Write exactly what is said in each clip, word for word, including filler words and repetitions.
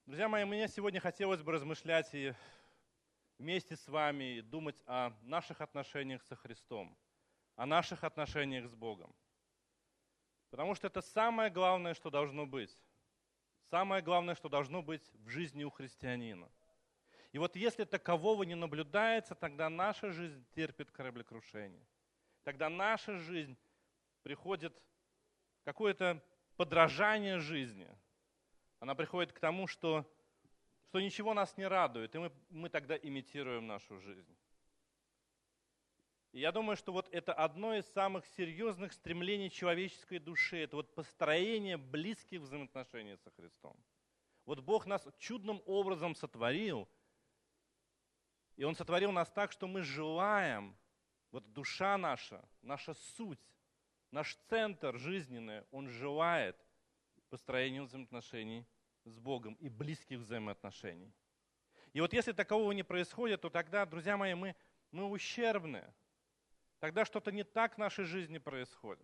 Друзья мои, мне сегодня хотелось бы размышлять и вместе с вами и думать о наших отношениях со Христом, о наших отношениях с Богом. Потому что это самое главное, что должно быть. Самое главное, что должно быть в жизни у христианина. И вот если такового не наблюдается, тогда наша жизнь терпит кораблекрушение. Тогда наша жизнь приходит какое-то подражание жизни. Она приходит к тому, что, что ничего нас не радует, и мы, мы тогда имитируем нашу жизнь. И я думаю, что вот это одно из самых серьезных стремлений человеческой души, это вот построение близких взаимоотношений со Христом. Вот Бог нас чудным образом сотворил, и Он сотворил нас так, что мы желаем, вот душа наша, наша суть, наш центр жизненный, он желает построения взаимоотношений с Богом и близких взаимоотношений. И вот если такового не происходит, то тогда, друзья мои, мы, мы ущербны. Тогда что-то не так в нашей жизни происходит.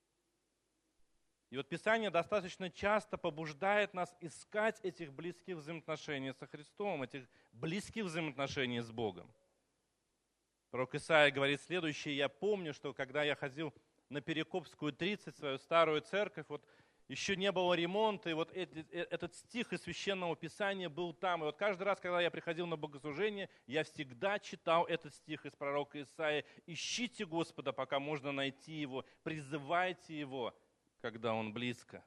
И вот Писание достаточно часто побуждает нас искать этих близких взаимоотношений со Христом, этих близких взаимоотношений с Богом. Пророк Исаия говорит следующее: «Я помню, что когда я ходил на Перекопскую тридцать, свою старую церковь, вот еще не было ремонта, и вот этот стих из Священного Писания был там. И вот каждый раз, когда я приходил на богослужение, я всегда читал этот стих из пророка Исаии: «Ищите Господа, пока можно найти Его, призывайте Его, когда Он близко».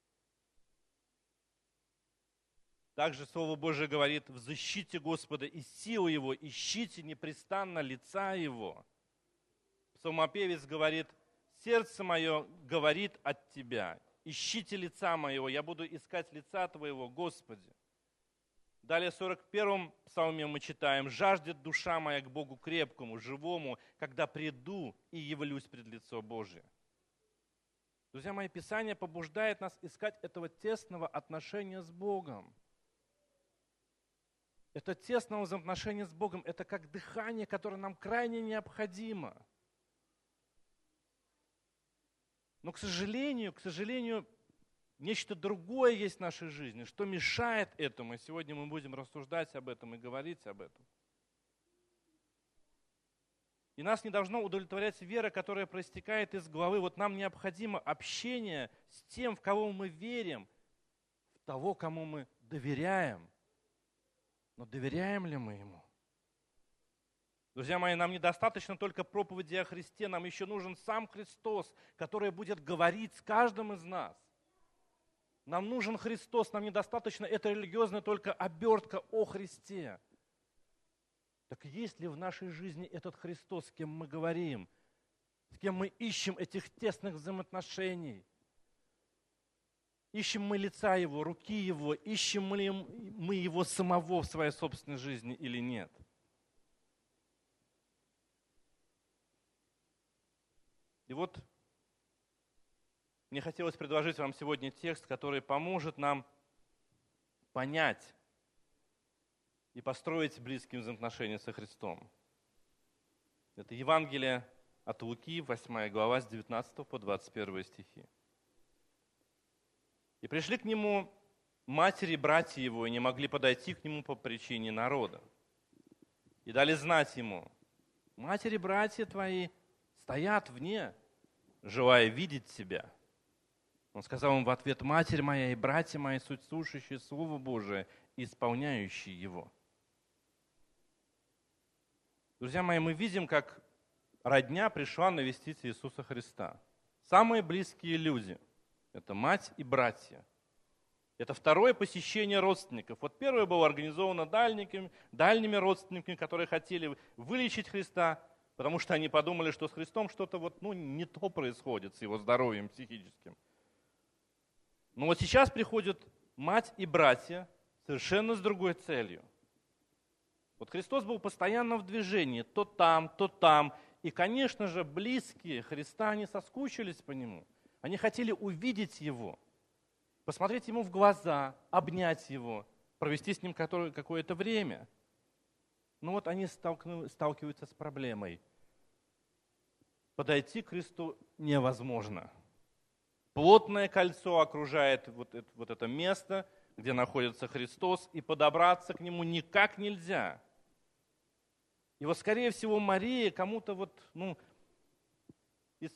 Также Слово Божие говорит: «Взыщите Господа и силу Его, ищите непрестанно лица Его». Псалмопевец говорит: «Сердце мое говорит от Тебя». «Ищите лица моего, я буду искать лица Твоего, Господи». Далее в сорок первом псалме мы читаем: «Жаждет душа моя к Богу крепкому, живому, когда приду и явлюсь пред лицо Божие». Друзья мои, Писание побуждает нас искать этого тесного отношения с Богом. Это тесное взаимоотношение с Богом, это как дыхание, которое нам крайне необходимо. Но, к сожалению, к сожалению, нечто другое есть в нашей жизни, что мешает этому. И сегодня мы будем рассуждать об этом и говорить об этом. И нас не должно удовлетворять вера, которая проистекает из головы. Вот нам необходимо общение с тем, в кого мы верим, в того, кому мы доверяем. Но доверяем ли мы Ему? Друзья мои, нам недостаточно только проповеди о Христе, нам еще нужен сам Христос, который будет говорить с каждым из нас. Нам нужен Христос, нам недостаточно это религиозная только обертка о Христе. Так есть ли в нашей жизни этот Христос, с кем мы говорим, с кем мы ищем этих тесных взаимоотношений? Ищем мы лица Его, руки Его, ищем ли мы Его самого в своей собственной жизни или нет? И вот мне хотелось предложить вам сегодня текст, который поможет нам понять и построить близкие взаимоотношения со Христом. Это Евангелие от Луки, восьмая глава, с девятнадцатого по двадцать первый стихи. «И пришли к Нему матери и братья Его, и не могли подойти к Нему по причине народа. И дали знать Ему: матери и братья твои стоят вне, желая видеть тебя». Он сказал им в ответ: «Матерь моя и братья мои суть слушающие Слово Божие и исполняющие его». Друзья мои, мы видим, как родня пришла навестить Иисуса Христа. Самые близкие люди – это мать и братья. Это второе посещение родственников. Вот первое было организовано дальними, дальними родственниками, которые хотели вылечить Христа, потому что они подумали, что с Христом что-то вот, ну, не то происходит с его здоровьем психическим. Но вот сейчас приходят мать и братья совершенно с другой целью. Вот Христос был постоянно в движении, то там, то там. И, конечно же, близкие Христа, они соскучились по Нему. Они хотели увидеть Его, посмотреть Ему в глаза, обнять Его, провести с Ним какое-то время. Но вот они сталкиваются с проблемой. Подойти к Христу невозможно. Плотное кольцо окружает вот это, вот это место, где находится Христос, и подобраться к Нему никак нельзя. И вот, скорее всего, Мария кому-то вот, ну, из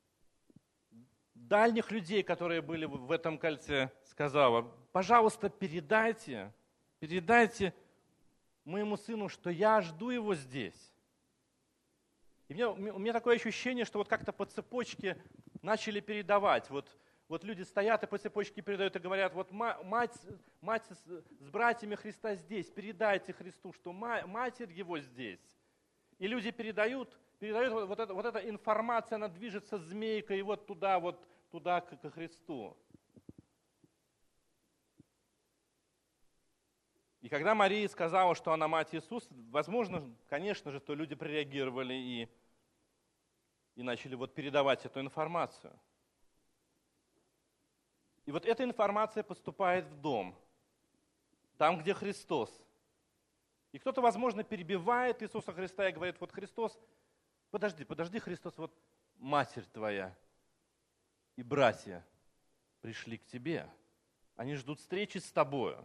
дальних людей, которые были в этом кольце, сказала: пожалуйста, передайте, передайте моему сыну, что я жду его здесь. И мне, у меня такое ощущение, что вот как-то по цепочке начали передавать. Вот, вот люди стоят и по цепочке передают и говорят: вот мать, мать с братьями Христа здесь, передайте Христу, что матерь его здесь. И люди передают, передают вот, вот, эта, вот эта информация, она движется змейкой и вот туда, вот туда, к, ко Христу. И когда Мария сказала, что она мать Иисуса, возможно, конечно же, то люди прореагировали и, и начали вот передавать эту информацию. И вот эта информация поступает в дом, там, где Христос. И кто-то, возможно, перебивает Иисуса Христа и говорит: вот Христос, подожди, подожди, Христос, вот матерь твоя и братья пришли к тебе. Они ждут встречи с тобою.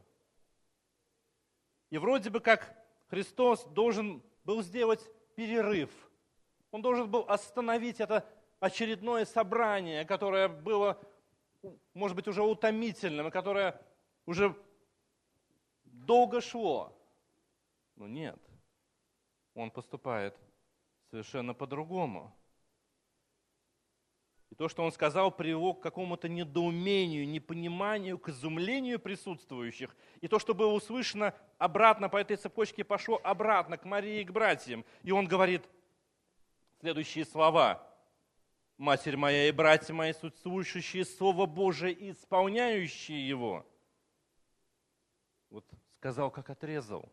И вроде бы как Христос должен был сделать перерыв. Он должен был остановить это очередное собрание, которое было, может быть, уже утомительным, и которое уже долго шло. Но нет, он поступает совершенно по-другому. И то, что он сказал, привело к какому-то недоумению, непониманию, к изумлению присутствующих. И то, что было услышано обратно по этой цепочке, пошло обратно к Марии и к братьям. И он говорит следующие слова: «Матерь моя и братья мои, слушающие Слово Божие и исполняющие его». Вот сказал, как отрезал.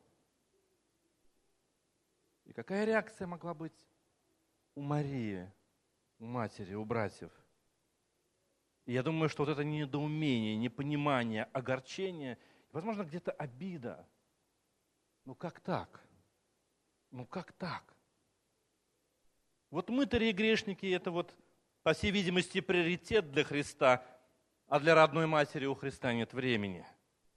И какая реакция могла быть у Марии, у матери, у братьев? И я думаю, что вот это недоумение, непонимание, огорчение, возможно, где-то обида. Ну как так? Ну как так? Вот мытари и грешники – это вот, по всей видимости, приоритет для Христа, а для родной матери у Христа нет времени.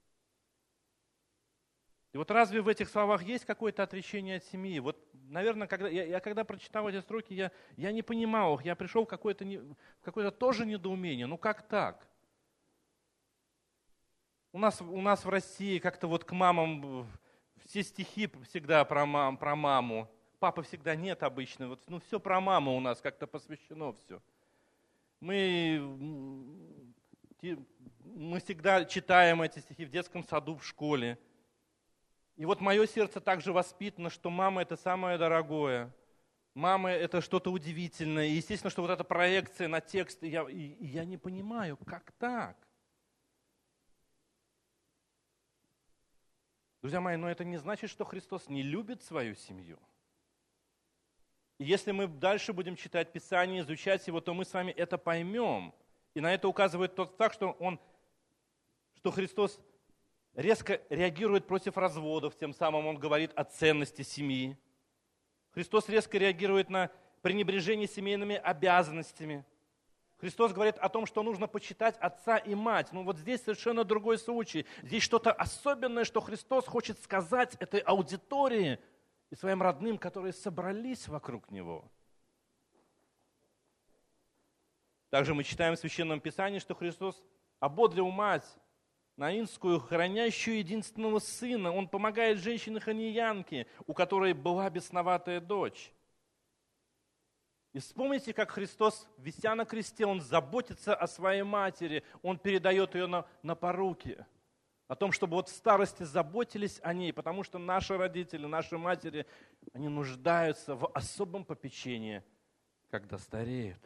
И вот разве в этих словах есть какое-то отречение от семьи? Вот, наверное, когда, я, я когда прочитал эти строки, я, я не понимал их, я пришел в какое-то, не, какое-то тоже недоумение. Ну как так? У нас, у нас в России как-то вот к мамам все стихи всегда про, мам, про маму. Папы всегда нет обычно. Вот, ну все про маму у нас как-то посвящено все. Мы, мы всегда читаем эти стихи в детском саду, в школе. И вот мое сердце также воспитано, что мама – это самое дорогое. Мама – это что-то удивительное. И естественно, что вот эта проекция на текст, и я, и, и я не понимаю, как так? Друзья мои, но это не значит, что Христос не любит свою семью. И если мы дальше будем читать Писание, изучать его, то мы с вами это поймем. И на это указывает тот факт, что, он, что Христос резко реагирует против разводов, тем самым он говорит о ценности семьи. Христос резко реагирует на пренебрежение семейными обязанностями. Христос говорит о том, что нужно почитать отца и мать. Ну вот здесь совершенно другой случай. Здесь что-то особенное, что Христос хочет сказать этой аудитории и своим родным, которые собрались вокруг Него. Также мы читаем в Священном Писании, что Христос ободрил мать наинскую, хранящую единственного сына. Он помогает женщине-ханьянке, у которой была бесноватая дочь. И вспомните, как Христос, вися на кресте, Он заботится о своей матери, Он передает ее на, на поруки. О том, чтобы вот в старости заботились о ней, потому что наши родители, наши матери, они нуждаются в особом попечении, когда стареют.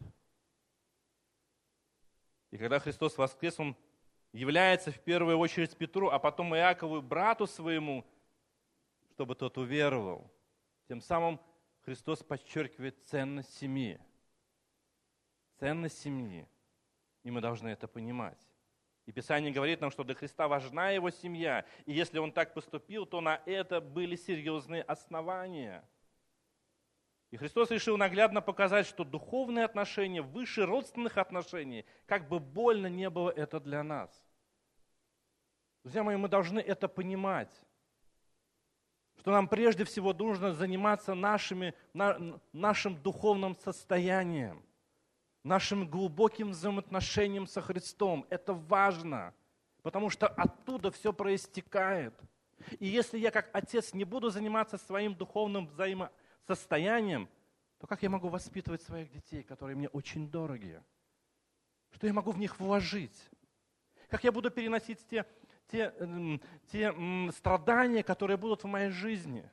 И когда Христос воскрес, Он является в первую очередь Петру, а потом Иакову, брату своему, чтобы тот уверовал. Тем самым Христос подчеркивает ценность семьи. Ценность семьи. И мы должны это понимать. И Писание говорит нам, что для Христа важна его семья. И если он так поступил, то на это были серьезные основания. И Христос решил наглядно показать, что духовные отношения выше родственных отношений, как бы больно не было это для нас. Друзья мои, мы должны это понимать, что нам прежде всего нужно заниматься нашими, на, нашим духовным состоянием, нашим глубоким взаимоотношением со Христом. Это важно, потому что оттуда все проистекает. И если я как отец не буду заниматься своим духовным взаимосостоянием, то как я могу воспитывать своих детей, которые мне очень дороги? Что я могу в них вложить? Как я буду переносить те, те, те страдания, которые будут в моей жизни?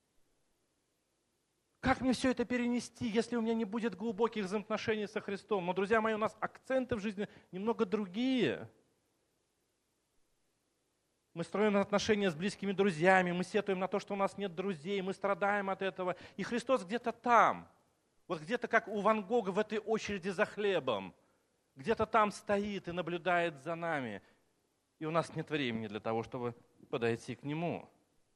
Как мне все это перенести, если у меня не будет глубоких взаимоотношений со Христом? Но, друзья мои, у нас акценты в жизни немного другие. Мы строим отношения с близкими друзьями, мы сетуем на то, что у нас нет друзей, мы страдаем от этого. И Христос где-то там, вот где-то как у Ван Гога в этой очереди за хлебом, где-то там стоит и наблюдает за нами. И у нас нет времени для того, чтобы подойти к Нему.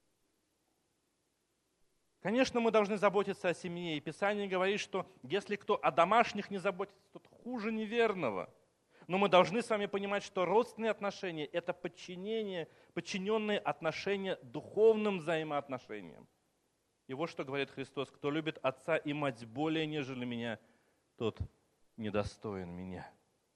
Конечно, мы должны заботиться о семье. И Писание говорит, что если кто о домашних не заботится, тот хуже неверного. Но мы должны с вами понимать, что родственные отношения – это подчинение, подчиненные отношения духовным взаимоотношениям. И вот что говорит Христос: кто любит отца и мать более, нежели меня, тот недостоин меня.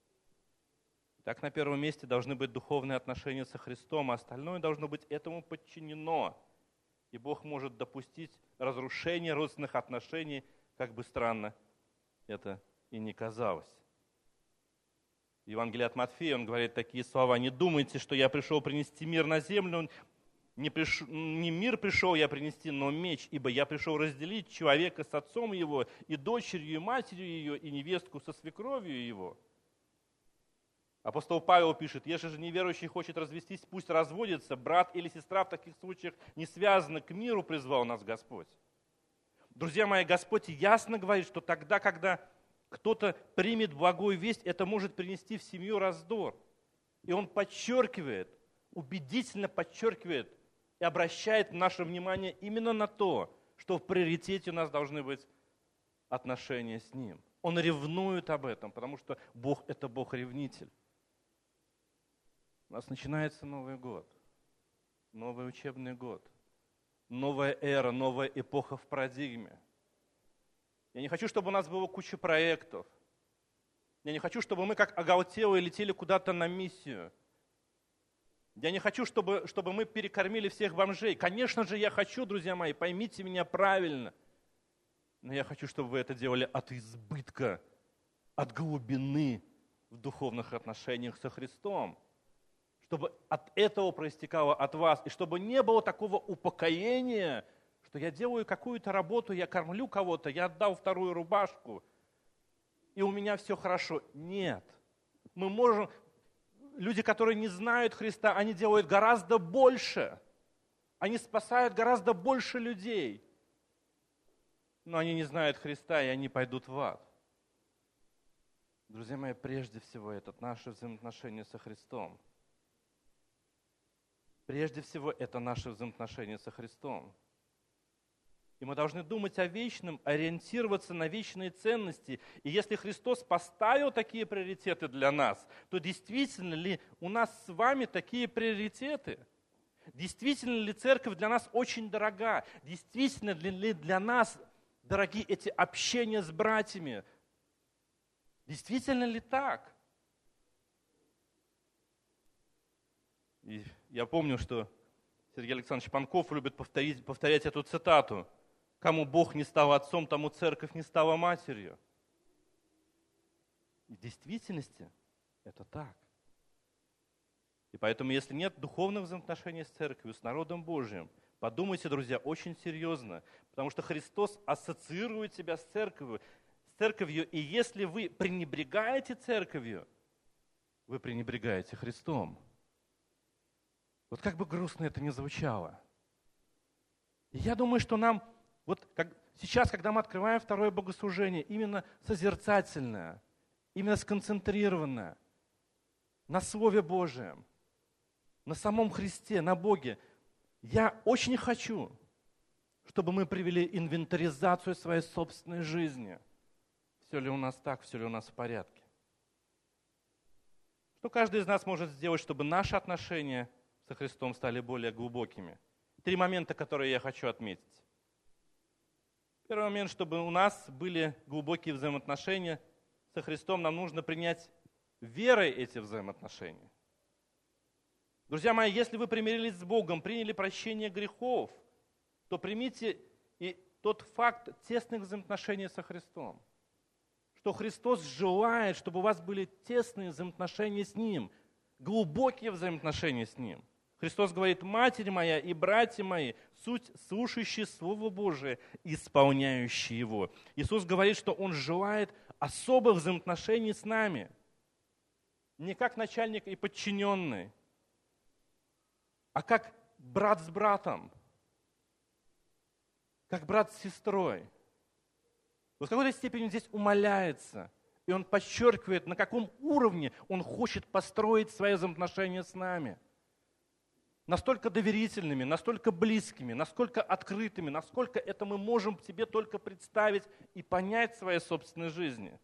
Так на первом месте должны быть духовные отношения со Христом, а остальное должно быть этому подчинено. И Бог может допустить разрушение родственных отношений, как бы странно это и не казалось. В Евангелии от Матфея он говорит такие слова: «Не думайте, что я пришел принести мир на землю, не, приш... не мир пришел я принести, но меч, ибо я пришел разделить человека с отцом его, и дочерью, и матерью ее, и невестку со свекровью его». Апостол Павел пишет: «Если же неверующий хочет развестись, пусть разводится, брат или сестра в таких случаях не связаны, к миру призвал нас Господь». Друзья мои, Господь ясно говорит, что тогда, когда кто-то примет благую весть, это может принести в семью раздор. И Он подчеркивает, убедительно подчеркивает и обращает наше внимание именно на то, что в приоритете у нас должны быть отношения с Ним. Он ревнует об этом, потому что Бог – это Бог-ревнитель. У нас начинается Новый год, новый учебный год, новая эра, новая эпоха в парадигме. Я не хочу, чтобы у нас было куча проектов. Я не хочу, чтобы мы как оголтелые летели куда-то на миссию. Я не хочу, чтобы, чтобы мы перекормили всех бомжей. Конечно же, я хочу, друзья мои, поймите меня правильно. Но я хочу, чтобы вы это делали от избытка, от глубины в духовных отношениях со Христом. Чтобы от этого проистекало от вас. И чтобы не было такого упокоения, что я делаю какую-то работу, я кормлю кого-то, я отдал вторую рубашку, и у меня все хорошо. Нет. Мы можем... Люди, которые не знают Христа, они делают гораздо больше. Они спасают гораздо больше людей. Но они не знают Христа, и они пойдут в ад. Друзья мои, прежде всего, это наши взаимоотношения со Христом. Прежде всего, это наши взаимоотношения со Христом. И мы должны думать о вечном, ориентироваться на вечные ценности. И если Христос поставил такие приоритеты для нас, то действительно ли у нас с вами такие приоритеты? Действительно ли церковь для нас очень дорога? Действительно ли для нас дороги эти общения с братьями? Действительно ли так? И я помню, что Сергей Александрович Панков любит повторить, повторять эту цитату: «Кому Бог не стал отцом, тому церковь не стала матерью». И в действительности это так. И поэтому, если нет духовных взаимоотношений с церковью, с народом Божьим, подумайте, друзья, очень серьезно, потому что Христос ассоциирует себя с церковью, с церковью, и если вы пренебрегаете церковью, вы пренебрегаете Христом. Вот как бы грустно это ни звучало. И я думаю, что нам, вот как, сейчас, когда мы открываем второе богослужение, именно созерцательное, именно сконцентрированное на Слове Божьем, на самом Христе, на Боге, я очень хочу, чтобы мы привели инвентаризацию своей собственной жизни. Все ли у нас так, все ли у нас в порядке? Что каждый из нас может сделать, чтобы наши отношения со Христом стали более глубокими. Три момента, которые я хочу отметить. Первый момент, чтобы у нас были глубокие взаимоотношения со Христом, нам нужно принять верой эти взаимоотношения. Друзья мои, если вы примирились с Богом, приняли прощение грехов, то примите и тот факт тесных взаимоотношений со Христом. Что Христос желает, чтобы у вас были тесные взаимоотношения с Ним, глубокие взаимоотношения с Ним. Христос говорит: «Матерь моя и братья мои, суть слушающие Слово Божие, исполняющие его». Иисус говорит, что Он желает особых взаимоотношений с нами. Не как начальник и подчиненный, а как брат с братом, как брат с сестрой. В какой-то степени здесь умаляется, и Он подчеркивает, на каком уровне Он хочет построить свои взаимоотношения с нами. Настолько доверительными, настолько близкими, насколько открытыми, насколько это мы можем себе только представить и понять в своей собственной жизни.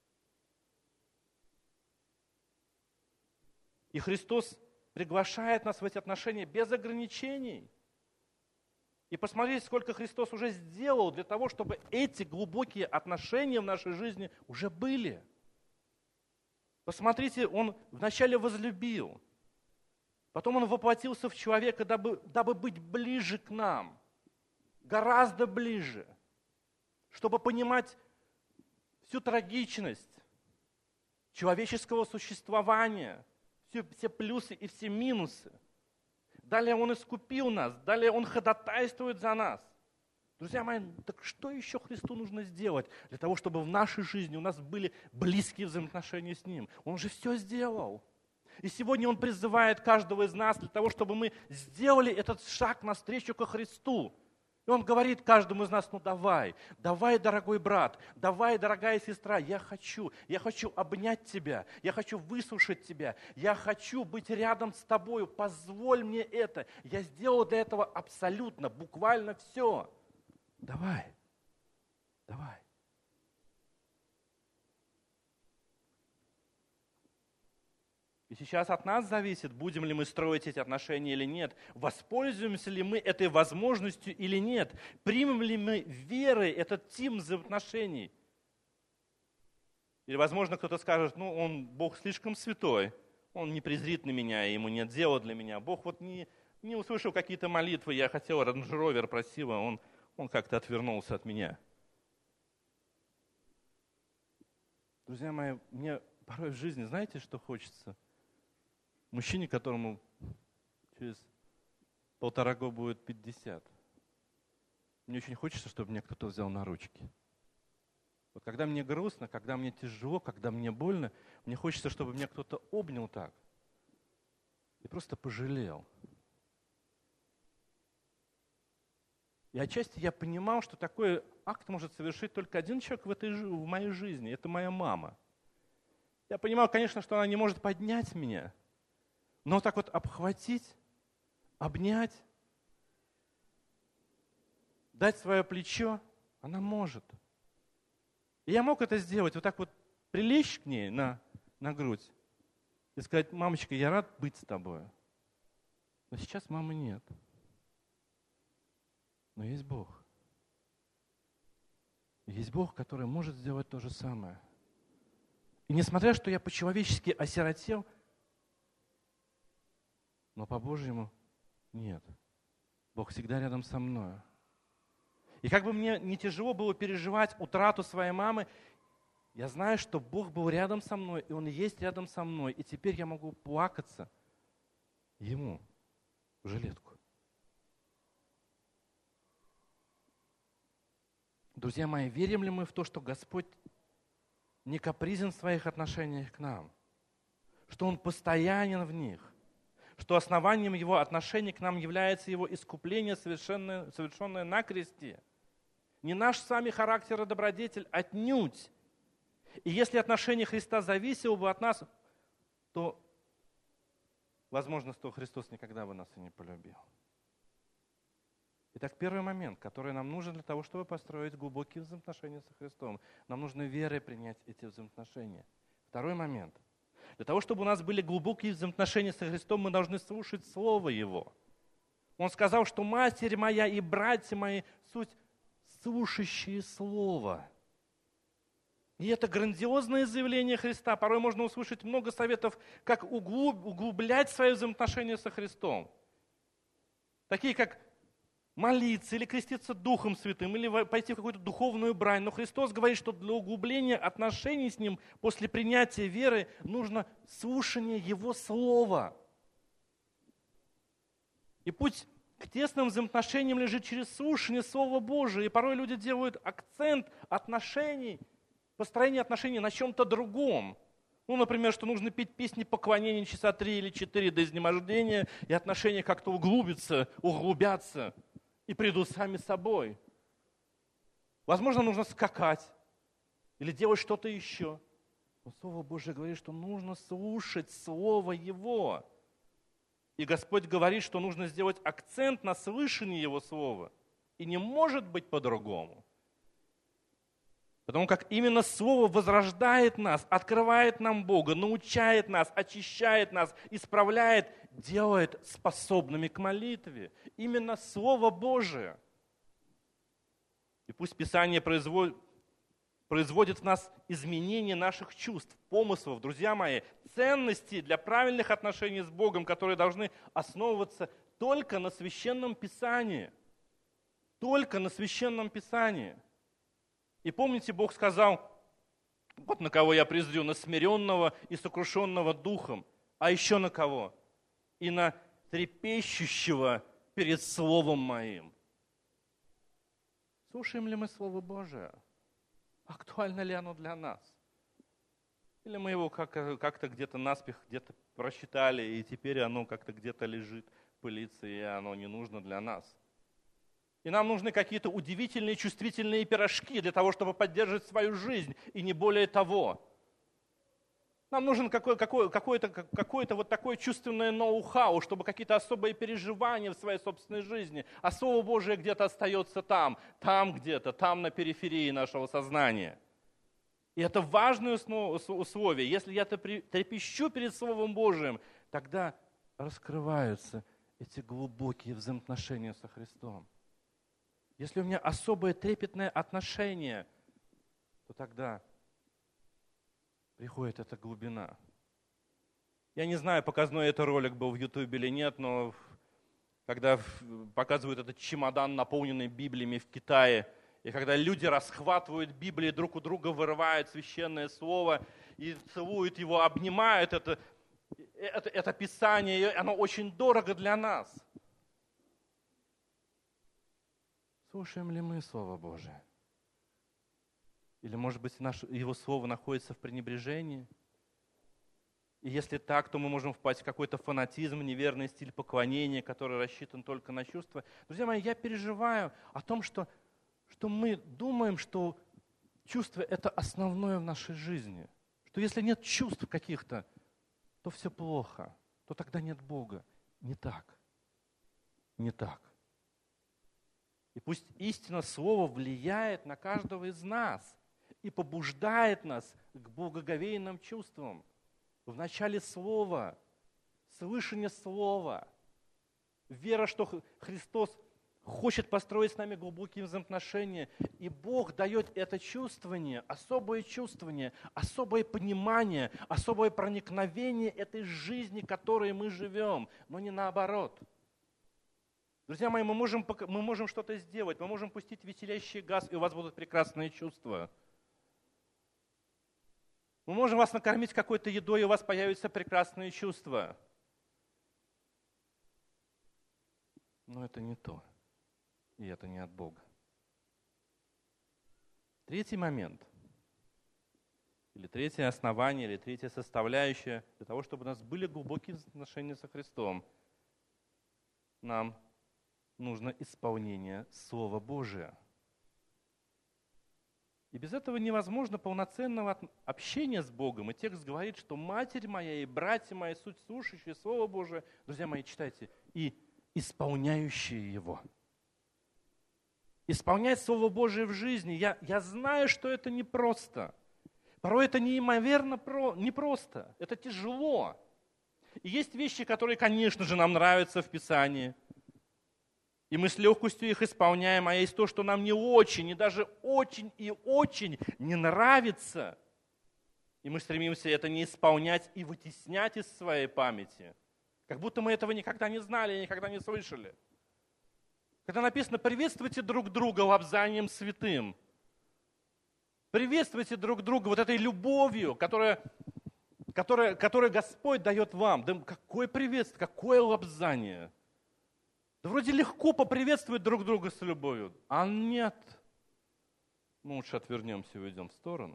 И Христос приглашает нас в эти отношения без ограничений. И посмотрите, сколько Христос уже сделал для того, чтобы эти глубокие отношения в нашей жизни уже были. Посмотрите, Он вначале возлюбил, потом Он воплотился в человека, дабы, дабы быть ближе к нам, гораздо ближе, чтобы понимать всю трагичность человеческого существования, все, все плюсы и все минусы. Далее Он искупил нас, далее Он ходатайствует за нас. Друзья мои, так что еще Христу нужно сделать для того, чтобы в нашей жизни у нас были близкие взаимоотношения с Ним? Он же все сделал. И сегодня Он призывает каждого из нас для того, чтобы мы сделали этот шаг навстречу ко Христу. И Он говорит каждому из нас: ну давай, давай, дорогой брат, давай, дорогая сестра, я хочу, я хочу обнять тебя, я хочу выслушать тебя, я хочу быть рядом с тобою, позволь мне это. Я сделал для этого абсолютно, буквально все. Давай, давай. И сейчас от нас зависит, будем ли мы строить эти отношения или нет, воспользуемся ли мы этой возможностью или нет, примем ли мы верой этот тип взаимоотношений. Или, возможно, кто-то скажет: ну, он, Бог слишком святой, Он не презрит на меня, и Ему нет дела для меня. Бог вот не, не услышал какие-то молитвы, я хотел Range Rover, просил, он, он как-то отвернулся от меня. Друзья мои, мне порой в жизни, знаете, что хочется? Мужчине, которому через полтора года будет пятьдесят. Мне очень хочется, чтобы меня кто-то взял на ручки. Вот когда мне грустно, когда мне тяжело, когда мне больно, мне хочется, чтобы меня кто-то обнял так и просто пожалел. И отчасти я понимал, что такой акт может совершить только один человек в, этой, в моей жизни. Это моя мама. Я понимал, конечно, что она не может поднять меня, но так вот обхватить, обнять, дать свое плечо, она может. И я мог это сделать, вот так вот прилечь к ней на, на грудь и сказать: мамочка, я рад быть с тобой. Но сейчас мамы нет. Но есть Бог. Есть Бог, который может сделать то же самое. И несмотря, что я по-человечески осиротел, но по-божьему нет. Бог всегда рядом со мной. И как бы мне не тяжело было переживать утрату своей мамы, я знаю, что Бог был рядом со мной, и Он есть рядом со мной. И теперь я могу плакаться Ему в жилетку. Друзья мои, верим ли мы в то, что Господь не капризен в своих отношениях к нам? Что Он постоянен в них? Что основанием Его отношений к нам является Его искупление, совершенное, совершенное на кресте? Не наш с вами характер и добродетель, отнюдь. И если отношение Христа зависело бы от нас, то, возможно, что Христос никогда бы нас и не полюбил. Итак, первый момент, который нам нужен для того, чтобы построить глубокие взаимоотношения со Христом. Нам нужно верой принять эти взаимоотношения. Второй момент. Для того, чтобы у нас были глубокие взаимоотношения со Христом, мы должны слушать Слово Его. Он сказал, что Матерь моя и братья мои суть слушающие Слово. И это грандиозное заявление Христа. Порой можно услышать много советов, как углуб, углублять свои взаимоотношения со Христом. Такие, как молиться или креститься Духом Святым, или пойти в какую-то духовную брань. Но Христос говорит, что для углубления отношений с Ним после принятия веры нужно слушание Его Слова. И путь к тесным взаимоотношениям лежит через слушание Слова Божия. И порой люди делают акцент отношений, построение отношений на чем-то другом. Ну, например, что нужно петь песни поклонения часа три или четыре до изнемождения, и отношения как-то углубятся, углубятся и придут сами собой. Возможно, нужно скакать или делать что-то еще. Но Слово Божие говорит, что нужно слушать Слово Его. И Господь говорит, что нужно сделать акцент на слышании Его Слова. И не может быть по-другому. Потому как именно Слово возрождает нас, открывает нам Бога, научает нас, очищает нас, исправляет, делает способными к молитве. Именно Слово Божие. И пусть Писание производит, производит в нас изменение наших чувств, помыслов, друзья мои, ценностей для правильных отношений с Богом, которые должны основываться только на Священном Писании. Только на Священном Писании. И помните, Бог сказал, вот на кого я призрю, на смиренного и сокрушенного духом, а еще на кого? И на трепещущего перед Словом Моим. Слушаем ли мы Слово Божие? Актуально ли оно для нас? Или мы его как- как-то где-то наспех где-то прочитали, и теперь оно как-то где-то лежит, пылится, и оно не нужно для нас? И нам нужны какие-то удивительные чувствительные пирожки для того, чтобы поддерживать свою жизнь, и не более того. Нам нужен какой, какой, какое-то, какое-то вот такое чувственное ноу-хау, чтобы какие-то особые переживания в своей собственной жизни, а Слово Божие где-то остается там, там где-то, там на периферии нашего сознания. И это важное условие. Если я трепещу перед Словом Божиим, тогда раскрываются эти глубокие взаимоотношения со Христом. Если у меня особое трепетное отношение, то тогда приходит эта глубина. Я не знаю, показной это ролик был в Ютубе или нет, но когда показывают этот чемодан, наполненный Библиями в Китае, и когда люди расхватывают Библии, друг у друга вырывают священное слово и целуют его, обнимают это, это, это Писание, и оно очень дорого для нас. Слушаем ли мы Слово Божие? Или, может быть, наше, Его Слово находится в пренебрежении? И если так, то мы можем впасть в какой-то фанатизм, неверный стиль поклонения, который рассчитан только на чувства. Друзья мои, я переживаю о том, что, что мы думаем, что чувства – это основное в нашей жизни. Что если нет чувств каких-то, то все плохо, то тогда нет Бога. Не так. Не так. И пусть истина Слова влияет на каждого из нас и побуждает нас к благоговейным чувствам. В начале Слова, слышание Слова, вера, что Христос хочет построить с нами глубокие взаимоотношения, и Бог дает это чувствование, особое чувствование, особое понимание, особое проникновение этой жизни, которой мы живем, но не наоборот. Друзья мои, мы можем, мы можем что-то сделать, мы можем пустить веселящий газ, и у вас будут прекрасные чувства. Мы можем вас накормить какой-то едой, и у вас появятся прекрасные чувства. Но это не то, и это не от Бога. Третий момент, или третье основание, или третья составляющая для того, чтобы у нас были глубокие отношения со Христом, нам нужно исполнение Слова Божия. И без этого невозможно полноценного общения с Богом. И текст говорит, что Матерь моя и братья мои, суть слушающие Слово Божие, друзья мои, читайте, и исполняющие его. Исполнять Слово Божие в жизни, я, я знаю, что это непросто. Порой это неимоверно про, непросто, это тяжело. И есть вещи, которые, конечно же, нам нравятся в Писании. И мы с легкостью их исполняем, а есть то, что нам не очень, и даже очень и очень не нравится. И мы стремимся это не исполнять и вытеснять из своей памяти. Как будто мы этого никогда не знали, никогда не слышали. Когда написано «приветствуйте друг друга лобзанием святым», приветствуйте друг друга вот этой любовью, которая, которая, которую Господь дает вам. Да какое приветствие, какое лобзание. Да вроде легко поприветствовать друг друга с любовью, а нет. Мы лучше отвернемся и уйдем в сторону.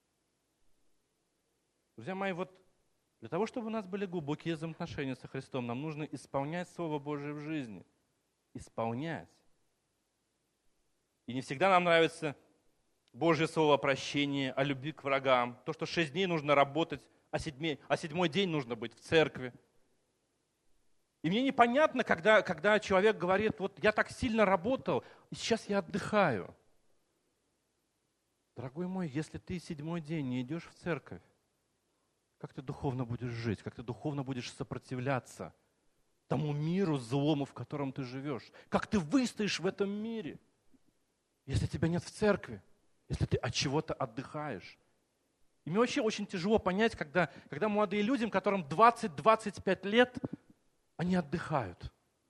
Друзья мои, вот для того, чтобы у нас были глубокие взаимоотношения со Христом, нам нужно исполнять Слово Божие в жизни. Исполнять. И не всегда нам нравится Божье Слово о прощении, о любви к врагам. То, что шесть дней нужно работать, а седьмой, а седьмой день нужно быть в церкви. И мне непонятно, когда, когда человек говорит, вот я так сильно работал, и сейчас я отдыхаю. Дорогой мой, если ты седьмой день не идешь в церковь, как ты духовно будешь жить, как ты духовно будешь сопротивляться тому миру злому, в котором ты живешь? Как ты выстоишь в этом мире, если тебя нет в церкви, если ты от чего-то отдыхаешь? И мне вообще очень тяжело понять, когда, когда молодые люди, которым двадцать-двадцать пять лет, они отдыхают.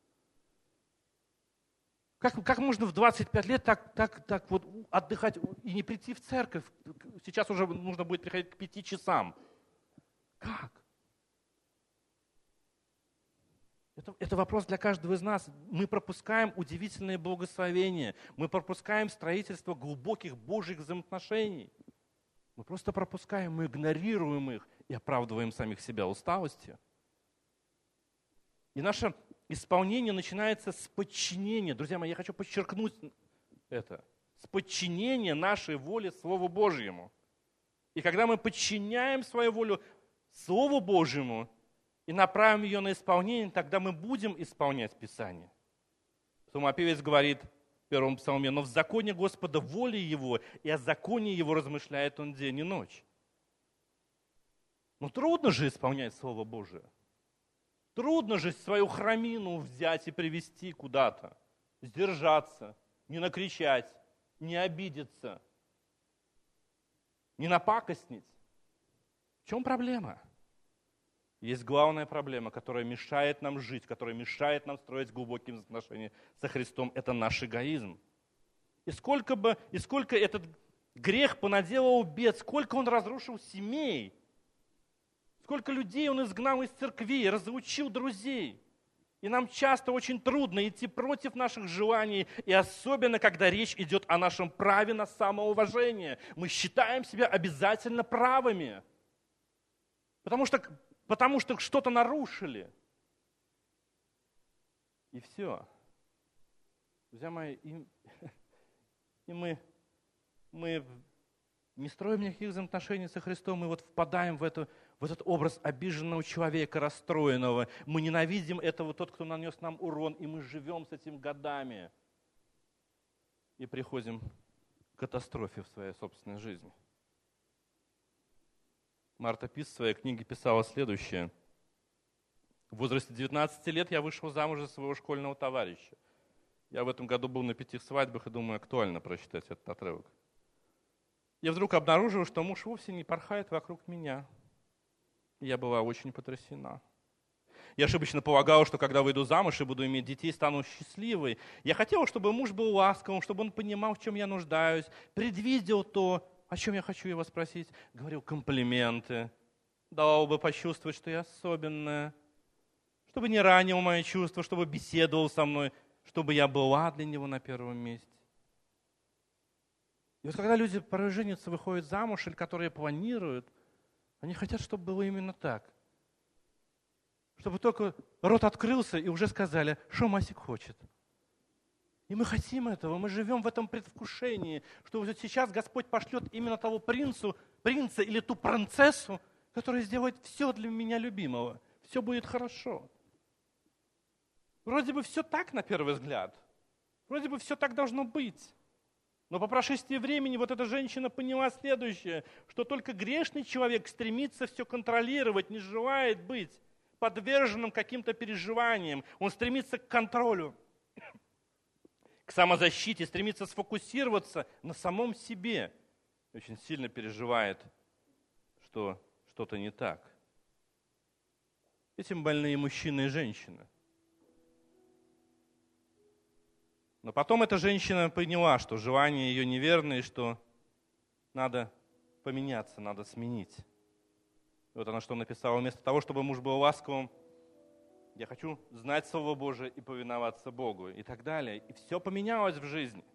Как, как можно в двадцать пять лет так, так, так вот отдыхать и не прийти в церковь? Сейчас уже нужно будет приходить к пяти часам. Как? Это, это вопрос для каждого из нас. Мы пропускаем удивительные благословения. Мы пропускаем строительство глубоких Божьих взаимоотношений. Мы просто пропускаем, мы игнорируем их и оправдываем самих себя усталостью. И наше исполнение начинается с подчинения. Друзья мои, я хочу подчеркнуть это. С подчинения нашей воли Слову Божьему. И когда мы подчиняем свою волю Слову Божьему и направим ее на исполнение, тогда мы будем исполнять Писание. Псалмопевец говорит в первом псалме: «Но в законе Господа воля Его, и о законе Его размышляет Он день и ночь». Но трудно же исполнять Слово Божие. Трудно же свою храмину взять и привести куда-то, сдержаться, не накричать, не обидеться, не напакостнить. В чем проблема? Есть главная проблема, которая мешает нам жить, которая мешает нам строить глубокие отношения со Христом. Это наш эгоизм. И сколько бы, и сколько этот грех понаделал бед, сколько он разрушил семей, сколько людей он изгнал из церквей, разлучил друзей. И нам часто очень трудно идти против наших желаний, и особенно, когда речь идет о нашем праве на самоуважение. Мы считаем себя обязательно правыми, потому что, потому что что-то нарушили. И все. Друзья мои, и, и мы, мы не строим никаких взаимоотношений со Христом, мы вот впадаем в эту в этот образ обиженного человека, расстроенного. Мы ненавидим этого, тот, кто нанес нам урон, и мы живем с этим годами. И приходим к катастрофе в своей собственной жизни. Марта Пис в своей книге писала следующее. В возрасте девятнадцати лет я вышел замуж за своего школьного товарища. Я в этом году был на пяти свадьбах и думаю, актуально прочитать этот отрывок. Я вдруг обнаружил, что муж вовсе не порхает вокруг меня. Я была очень потрясена. Я ошибочно полагала, что когда выйду замуж и буду иметь детей, стану счастливой. Я хотела, чтобы муж был ласковым, чтобы он понимал, в чем я нуждаюсь, предвидел то, о чем я хочу его спросить, говорил комплименты, давал бы почувствовать, что я особенная, чтобы не ранил мои чувства, чтобы беседовал со мной, чтобы я была для него на первом месте. И вот когда люди порой женятся, выходят замуж, или которые планируют, они хотят, чтобы было именно так. Чтобы только рот открылся и уже сказали, что Масик хочет. И мы хотим этого, мы живем в этом предвкушении, что вот сейчас Господь пошлет именно того принцу, принца или ту принцессу, которая сделает все для меня любимого. Все будет хорошо. Вроде бы все так на первый взгляд. Вроде бы все так должно быть. Но по прошествии времени вот эта женщина поняла следующее, что только грешный человек стремится все контролировать, не желает быть подверженным каким-то переживаниям. Он стремится к контролю, к самозащите, стремится сфокусироваться на самом себе. Очень сильно переживает, что что-то не так. Этим больные мужчины и женщины. Но потом эта женщина поняла, что желания ее неверны, и что надо поменяться, надо сменить. И вот она что написала: вместо того, чтобы муж был ласковым, я хочу знать Слово Божие и повиноваться Богу, и так далее. И все поменялось в жизни.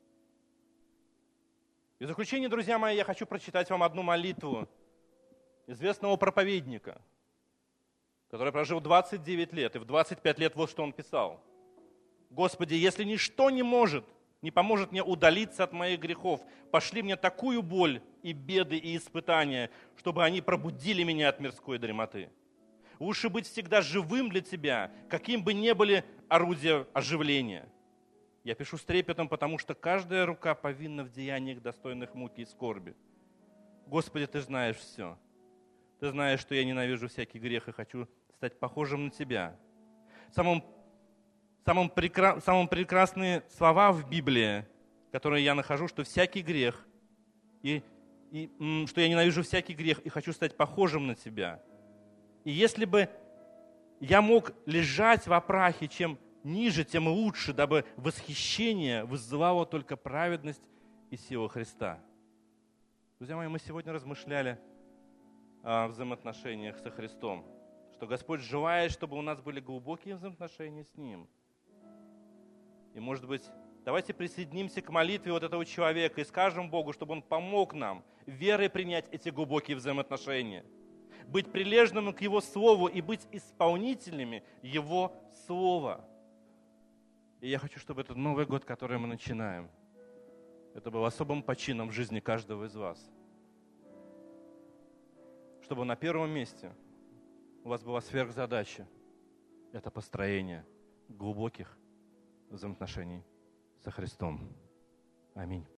И в заключение, друзья мои, я хочу прочитать вам одну молитву известного проповедника, который прожил двадцать девять лет, и в двадцать пять лет вот что он писал. «Господи, если ничто не может, не поможет мне удалиться от моих грехов, пошли мне такую боль и беды и испытания, чтобы они пробудили меня от мирской дремоты. Лучше быть всегда живым для Тебя, каким бы ни были орудия оживления. Я пишу с трепетом, потому что каждая рука повинна в деяниях, достойных муки и скорби. Господи, Ты знаешь все. Ты знаешь, что я ненавижу всякий грех и хочу стать похожим на Тебя». Самым, самым, прекра... самым прекрасные слова в Библии, которые я нахожу, что всякий грех, и, и м, что я ненавижу всякий грех и хочу стать похожим на Тебя. И если бы я мог лежать во прахе, чем ниже, тем лучше, дабы восхищение вызывало только праведность и сила Христа. Друзья мои, мы сегодня размышляли о взаимоотношениях со Христом, что Господь желает, чтобы у нас были глубокие взаимоотношения с Ним. И, может быть, давайте присоединимся к молитве вот этого человека и скажем Богу, чтобы Он помог нам верой принять эти глубокие взаимоотношения, быть прилежным к Его Слову и быть исполнителями Его Слова. И я хочу, чтобы этот Новый год, который мы начинаем, это был особым почином в жизни каждого из вас. Чтобы на первом месте у вас была сверхзадача – это построение глубоких взаимоотношений со Христом. Аминь.